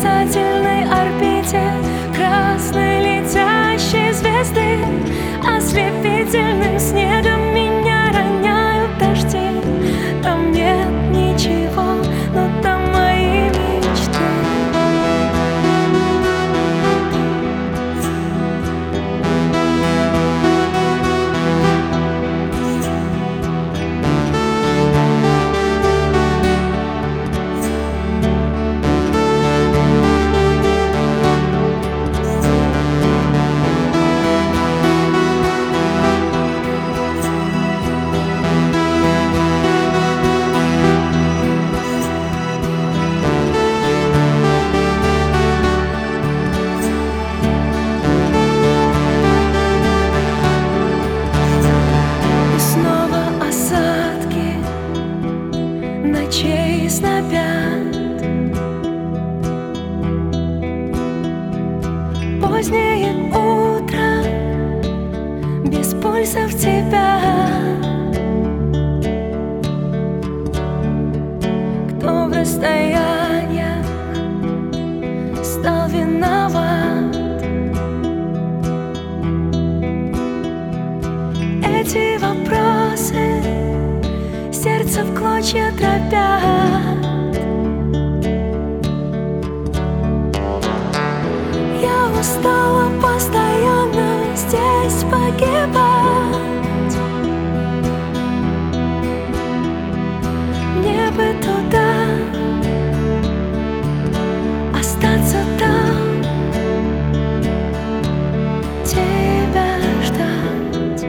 касательной орбите красной летящей звезды. Ослепительным снегом меня роняют дожди. Там нет ничего, но там мои мечты. Ночей снопят, позднее утро без пульса в тебя. Кто в расстояниях стал виноват? Эти вопросы сердце в клочья дробят. Я устала постоянно здесь погибать. Мне бы туда остаться там, тебя ждать.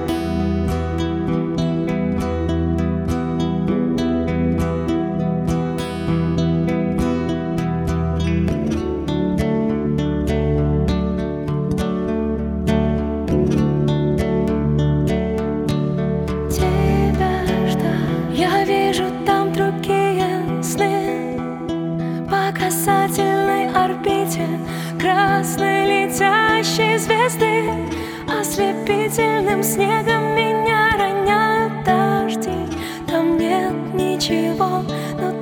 Я вижу там другие сны по касательной орбите красной летящей звезды. Ослепительным снегом меня роняют дожди. Там нет ничего, но